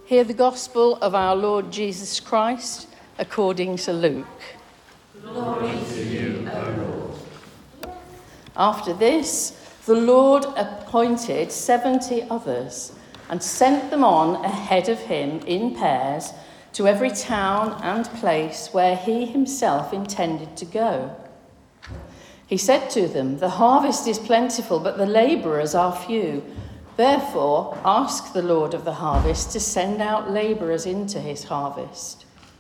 Hear the gospel of our Lord Jesus Christ according to Luke. Glory to you, O Lord. After this, the Lord appointed 70 others and sent them on ahead of him in pairs to every town and place where he himself intended to go. He said to them, "The harvest is plentiful, but the labourers are few. Therefore, ask the Lord of the harvest to send out labourers into his harvest.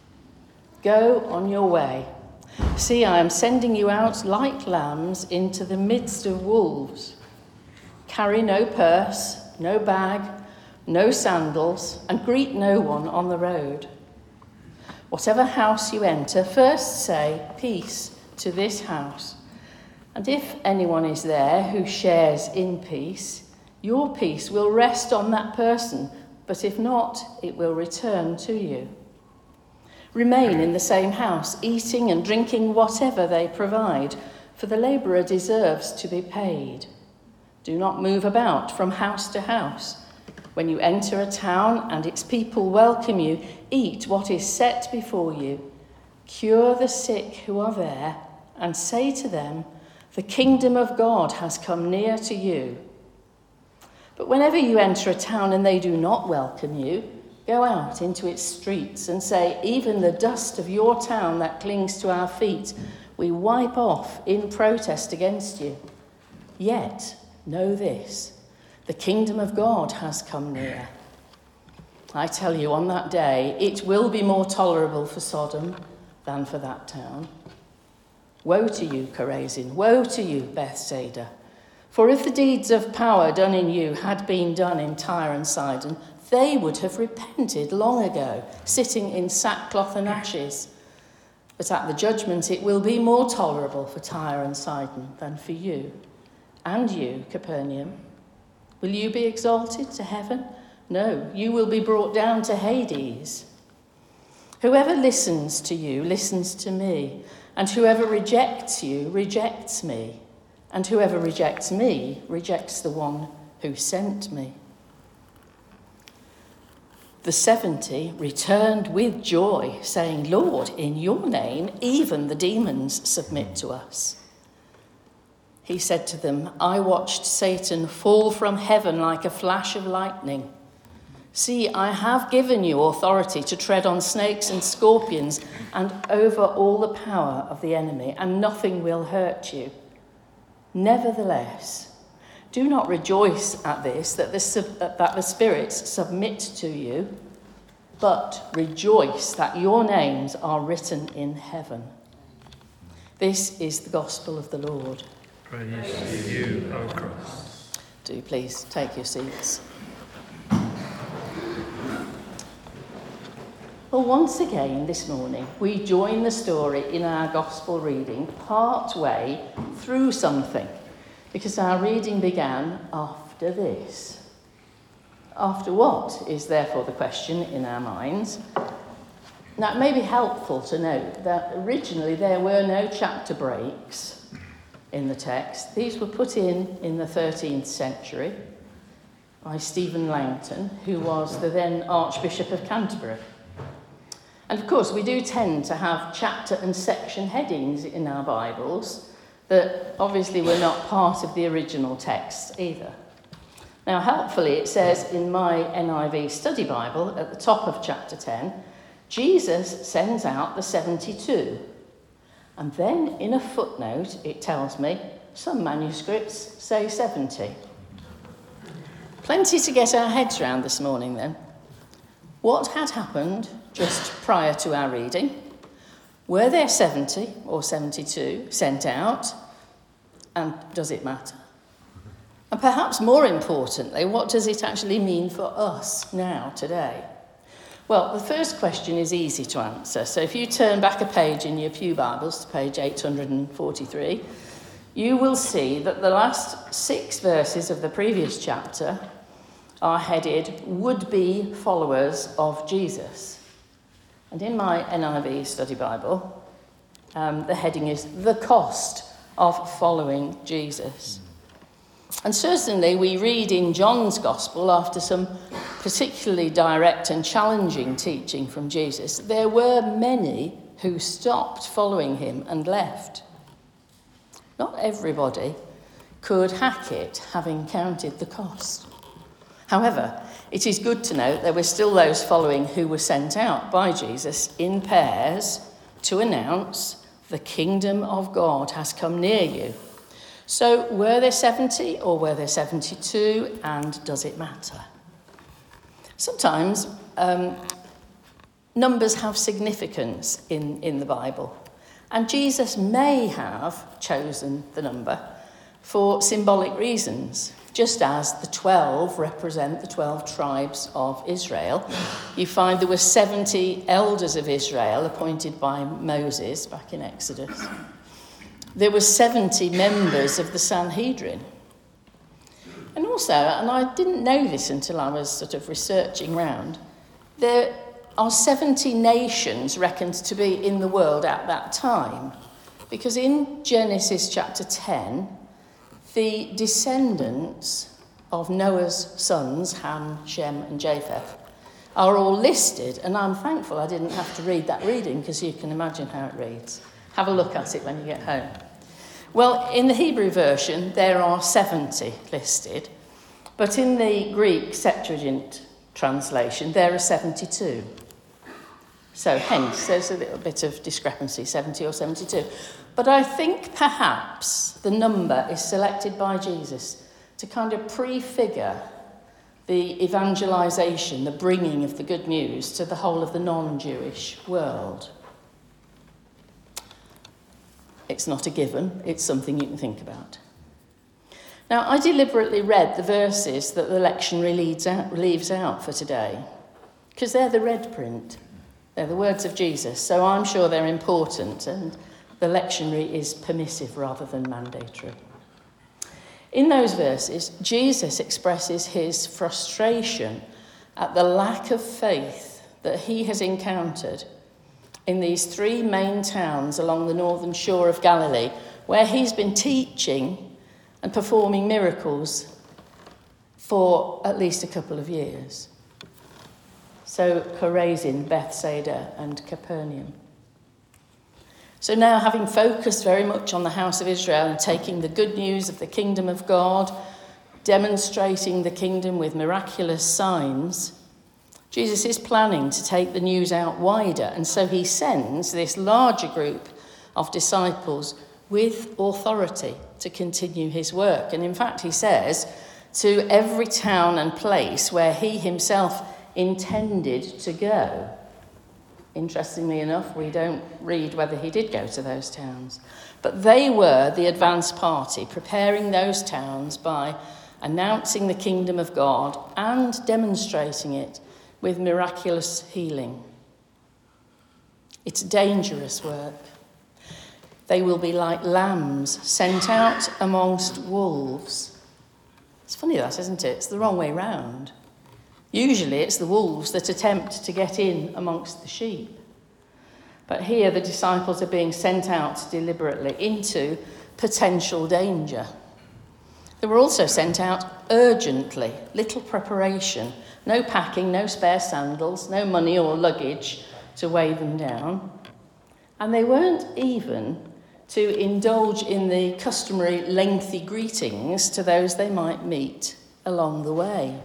Go on your way. See, I am sending you out like lambs into the midst of wolves. Carry no purse, no bag, no sandals, and greet no one on the road. Whatever house you enter, first say, 'Peace to this house.' And if anyone is there who shares in peace, your peace will rest on that person, but if not, it will return to you. Remain in the same house, eating and drinking whatever they provide, for the labourer deserves to be paid. Do not move about from house to house. When you enter a town and its people welcome you, eat what is set before you. Cure the sick who are there, and say to them, 'The kingdom of God has come near to you.' But whenever you enter a town and they do not welcome you, go out into its streets and say, 'Even the dust of your town that clings to our feet, we wipe off in protest against you.' Yet know this, the kingdom of God has come near. I tell you, on that day, it will be more tolerable for Sodom than for that town. Woe to you, Chorazin! Woe to you, Bethsaida! For if the deeds of power done in you had been done in Tyre and Sidon, they would have repented long ago, sitting in sackcloth and ashes. But at the judgment it will be more tolerable for Tyre and Sidon than for you. And you, Capernaum, will you be exalted to heaven? No, you will be brought down to Hades. Whoever listens to you listens to me, and whoever rejects you rejects me. And whoever rejects me rejects the one who sent me." The 70 returned with joy, saying, "Lord, in your name even the demons submit to us." He said to them, "I watched Satan fall from heaven like a flash of lightning. See, I have given you authority to tread on snakes and scorpions and over all the power of the enemy, and nothing will hurt you. Nevertheless, do not rejoice at this, that the spirits submit to you, but rejoice that your names are written in heaven." This is the gospel of the Lord. Praise to you, O Christ. Do please take your seats. Well, once again this morning, we join the story in our gospel reading part way through something, because our reading began after this. After what is therefore the question in our minds. Now, it may be helpful to note that originally there were no chapter breaks in the text. These were put in the 13th century by Stephen Langton, who was the then Archbishop of Canterbury. And of course, we do tend to have chapter and section headings in our Bibles that obviously were not part of the original text either. Now, helpfully, it says in my NIV study Bible at the top of chapter 10, Jesus sends out the 72. And then in a footnote, it tells me some manuscripts say 70. Plenty to get our heads round this morning then. What had happened just prior to our reading? Were there 70 or 72 sent out? And does it matter? And perhaps more importantly, what does it actually mean for us now, today? Well, the first question is easy to answer. So if you turn back a page in your Pew Bibles to page 843, you will see that the last 6 verses of the previous chapter are headed "Would-be followers of Jesus." And in my NIV study Bible, the heading is "The Cost of Following Jesus." And certainly we read in John's Gospel, after some particularly direct and challenging teaching from Jesus, there were many who stopped following him and left. Not everybody could hack it, having counted the cost. However, it is good to note there were still those following who were sent out by Jesus in pairs to announce the kingdom of God has come near you. So were there 70 or were there 72, and does it matter? Sometimes numbers have significance in the Bible, and Jesus may have chosen the number for symbolic reasons. Just as the 12 represent the 12 tribes of Israel, you find there were 70 elders of Israel appointed by Moses back in Exodus. There were 70 members of the Sanhedrin. And also, and I didn't know this until I was sort of researching round, there are 70 nations reckoned to be in the world at that time. Because in Genesis chapter 10, the descendants of Noah's sons, Ham, Shem and Japheth, are all listed, and I'm thankful I didn't have to read that reading because you can imagine how it reads. Have a look at it when you get home. Well, in the Hebrew version, there are 70 listed, but in the Greek Septuagint translation, there are 72. So hence, there's a little bit of discrepancy, 70 or 72. But I think perhaps the number is selected by Jesus to kind of prefigure the evangelization, the bringing of the good news to the whole of the non-Jewish world. It's not a given, it's something you can think about. Now, I deliberately read the verses that the lectionary leaves out for today, because they're the red print. They're the words of Jesus, so I'm sure they're important, and the lectionary is permissive rather than mandatory. In those verses, Jesus expresses his frustration at the lack of faith that he has encountered in these three main towns along the northern shore of Galilee, where he's been teaching and performing miracles for at least a couple of years. So Chorazin, Bethsaida and Capernaum. So now, having focused very much on the house of Israel and taking the good news of the kingdom of God, demonstrating the kingdom with miraculous signs, Jesus is planning to take the news out wider, and so he sends this larger group of disciples with authority to continue his work. And in fact, he says, to every town and place where he himself intended to go. Interestingly enough, we don't read whether he did go to those towns. But they were the advance party, preparing those towns by announcing the kingdom of God and demonstrating it with miraculous healing. It's dangerous work. They will be like lambs sent out amongst wolves. It's funny that, isn't it? It's the wrong way round. Usually it's the wolves that attempt to get in amongst the sheep. But here the disciples are being sent out deliberately into potential danger. They were also sent out urgently, little preparation, no packing, no spare sandals, no money or luggage to weigh them down. And they weren't even to indulge in the customary lengthy greetings to those they might meet along the way.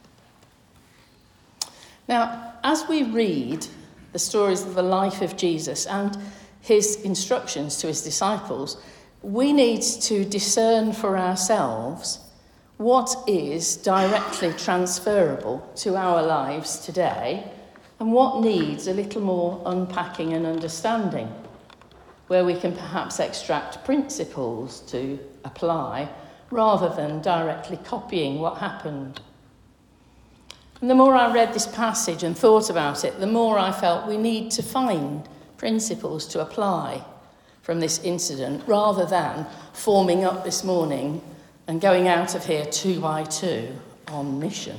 Now, as we read the stories of the life of Jesus and his instructions to his disciples, we need to discern for ourselves what is directly transferable to our lives today and what needs a little more unpacking and understanding, where we can perhaps extract principles to apply rather than directly copying what happened. And the more I read this passage and thought about it, the more I felt we need to find principles to apply from this incident rather than forming up this morning and going out of here 2 by 2 on mission.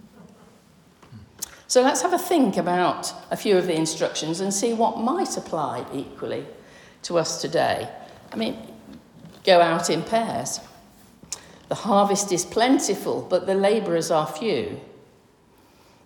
So let's have a think about a few of the instructions and see what might apply equally to us today. I mean, go out in pairs. The harvest is plentiful, but the labourers are few.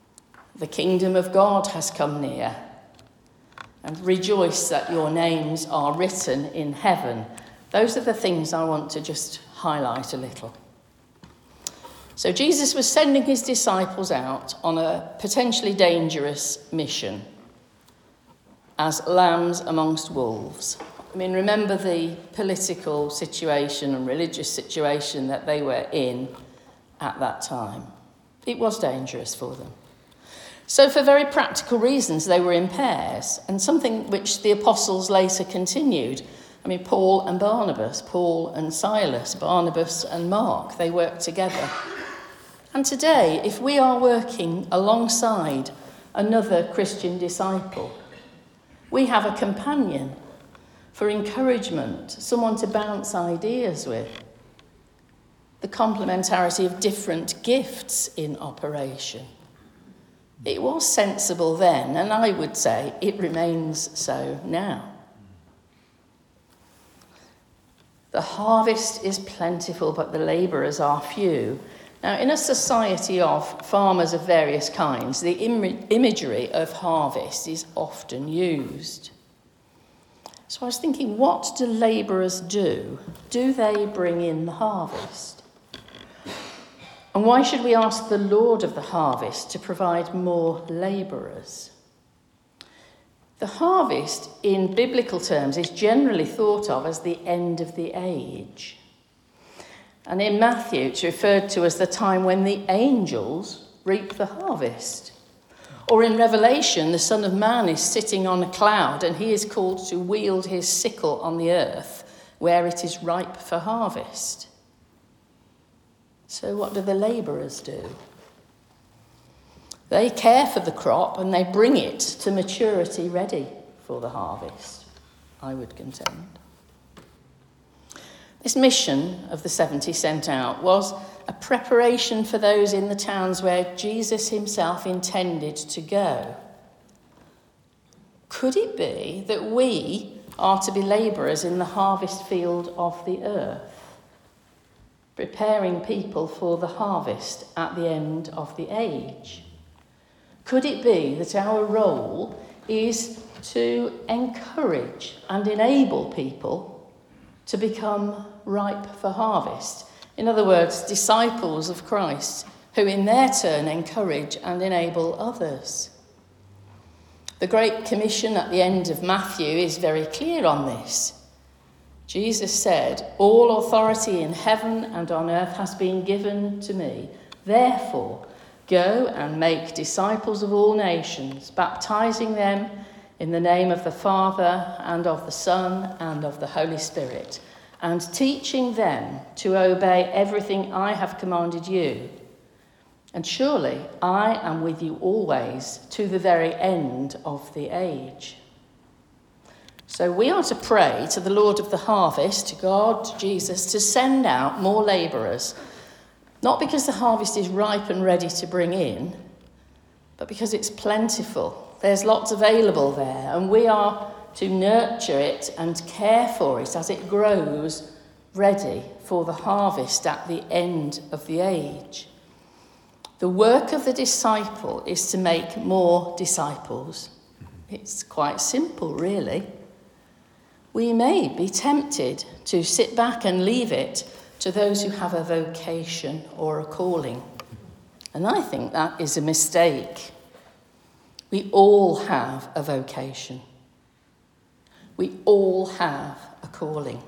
The kingdom of God has come near. And rejoice that your names are written in heaven. Those are the things I want to just highlight a little. So Jesus was sending his disciples out on a potentially dangerous mission as lambs amongst wolves. I mean, remember the political situation and religious situation that they were in at that time. It was dangerous for them. So for very practical reasons, they were in pairs, and something which the apostles later continued. I mean, Paul and Barnabas, Paul and Silas, Barnabas and Mark, they worked together. And today, if we are working alongside another Christian disciple, we have a companion for encouragement, someone to bounce ideas with. The complementarity of different gifts in operation. It was sensible then, and I would say it remains so now. The harvest is plentiful, but the labourers are few. Now, in a society of farmers of various kinds, the imagery of harvest is often used. So I was thinking, what do labourers do? Do they bring in the harvest? And why should we ask the Lord of the harvest to provide more labourers? The harvest, in biblical terms, is generally thought of as the end of the age. And in Matthew, it's referred to as the time when the angels reap the harvest. Or in Revelation, the Son of Man is sitting on a cloud and he is called to wield his sickle on the earth where it is ripe for harvest. So what do the labourers do? They care for the crop and they bring it to maturity ready for the harvest, I would contend. This mission of the 70 sent out was a preparation for those in the towns where Jesus himself intended to go. Could it be that we are to be labourers in the harvest field of the earth, preparing people for the harvest at the end of the age? Could it be that our role is to encourage and enable people to become ripe for harvest? In other words, disciples of Christ who in their turn encourage and enable others. The Great Commission at the end of Matthew is very clear on this. Jesus said, "All authority in heaven and on earth has been given to me. Therefore, go and make disciples of all nations, baptizing them in the name of the Father and of the Son and of the Holy Spirit, and teaching them to obey everything I have commanded you. And surely I am with you always to the very end of the age." So we are to pray to the Lord of the harvest, to God, to Jesus, to send out more labourers, not because the harvest is ripe and ready to bring in, but because it's plentiful. There's lots available there, and we are to nurture it and care for it as it grows ready for the harvest at the end of the age. The work of the disciple is to make more disciples. It's quite simple, really. We may be tempted to sit back and leave it to those who have a vocation or a calling. And I think that is a mistake. We all have a vocation. We all have a calling.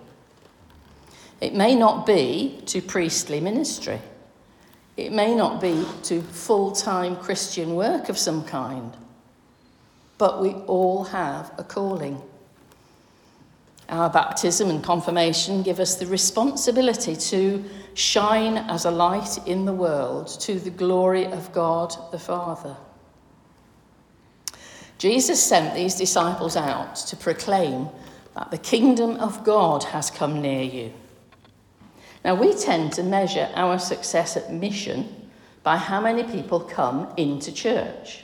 It may not be to priestly ministry. It may not be to full-time Christian work of some kind. But we all have a calling. Our baptism and confirmation give us the responsibility to shine as a light in the world to the glory of God the Father. Jesus sent these disciples out to proclaim that the kingdom of God has come near you. Now, we tend to measure our success at mission by how many people come into church.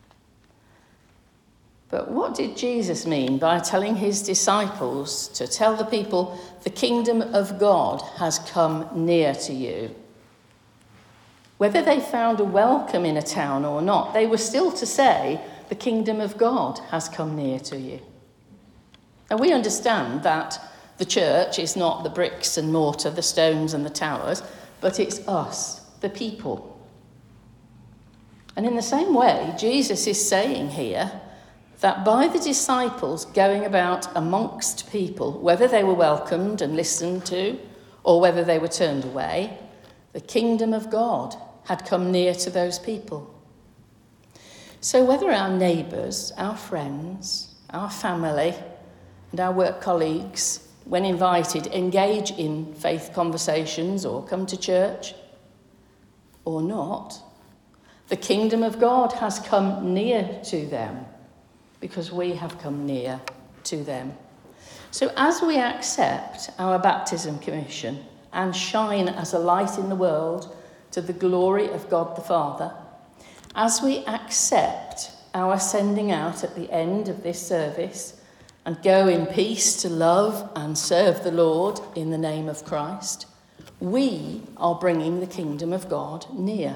But what did Jesus mean by telling his disciples to tell the people the kingdom of God has come near to you? Whether they found a welcome in a town or not, they were still to say, the kingdom of God has come near to you. And we understand that the church is not the bricks and mortar, the stones and the towers, but it's us, the people. And in the same way, Jesus is saying here that by the disciples going about amongst people, whether they were welcomed and listened to, or whether they were turned away, the kingdom of God had come near to those people. So whether our neighbours, our friends, our family, and our work colleagues, when invited, engage in faith conversations or come to church or not, the kingdom of God has come near to them because we have come near to them. So as we accept our baptism commission and shine as a light in the world to the glory of God the Father, as we accept our sending out at the end of this service and go in peace to love and serve the Lord in the name of Christ, we are bringing the kingdom of God near.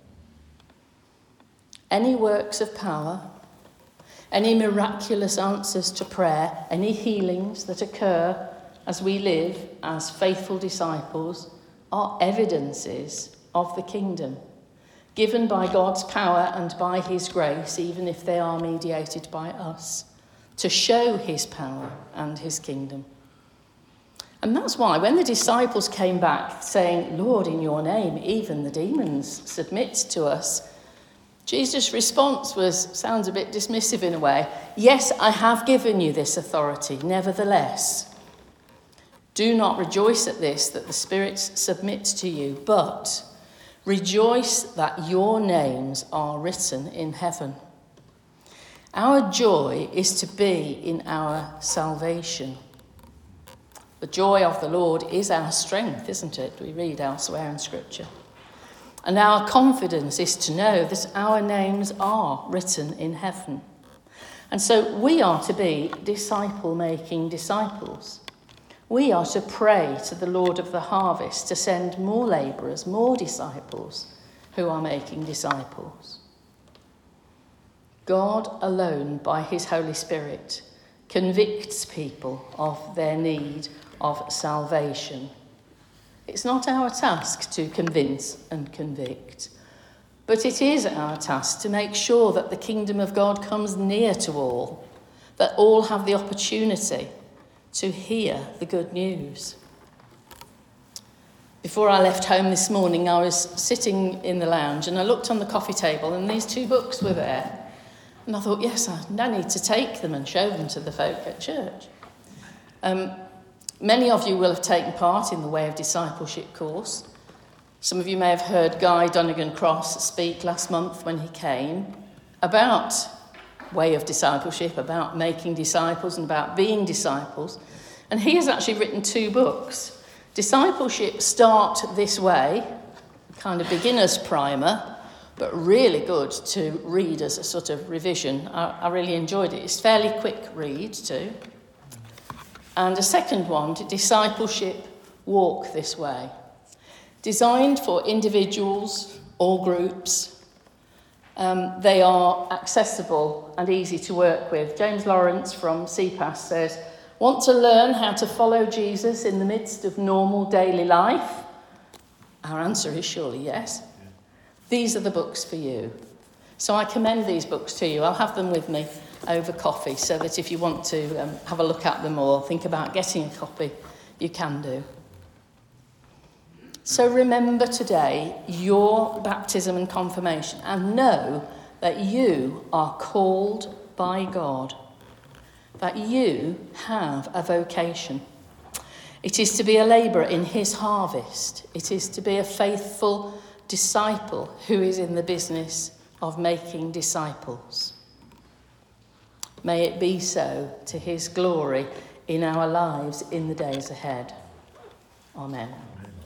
Any works of power, any miraculous answers to prayer, any healings that occur as we live as faithful disciples are evidences of the kingdom, given by God's power and by his grace, even if they are mediated by us, to show his power and his kingdom. And that's why when the disciples came back saying, Lord, in your name, even the demons submit to us, Jesus' response sounds a bit dismissive in a way. Yes, I have given you this authority. Nevertheless, do not rejoice at this, that the spirits submit to you, but rejoice that your names are written in heaven. Our joy is to be in our salvation. The joy of the Lord is our strength, isn't it? We read elsewhere in Scripture. And our confidence is to know that our names are written in heaven. And so we are to be disciple-making disciples. We are to pray to the Lord of the harvest to send more labourers, more disciples who are making disciples. God alone, by his Holy Spirit, convicts people of their need of salvation. It's not our task to convince and convict, but it is our task to make sure that the kingdom of God comes near to all, that all have the opportunity to hear the good news. Before I left home this morning, I was sitting in the lounge and I looked on the coffee table and these two books were there. And I thought, yes, I need to take them and show them to the folk at church. Many of you will have taken part in the Way of Discipleship course. Some of you may have heard Guy Donegan-Cross speak last month when he came about Way of Discipleship, about making disciples and about being disciples. And he has actually written 2 books. Discipleship Start This Way, kind of beginner's primer, but really good to read as a sort of revision. I really enjoyed it. It's fairly quick read too. And a second one, Discipleship Walk This Way, designed for individuals or groups. They are accessible and easy to work with. James Lawrence from CPAS says, want to learn how to follow Jesus in the midst of normal daily life? Our answer is surely yes. These are the books for you. So I commend these books to you. I'll have them with me over coffee so that if you want to have a look at them or think about getting a copy, you can do. So remember today your baptism and confirmation and know that you are called by God, that you have a vocation. It is to be a labourer in his harvest. It is to be a faithful disciple who is in the business of making disciples. May it be so to his glory in our lives in the days ahead. Amen.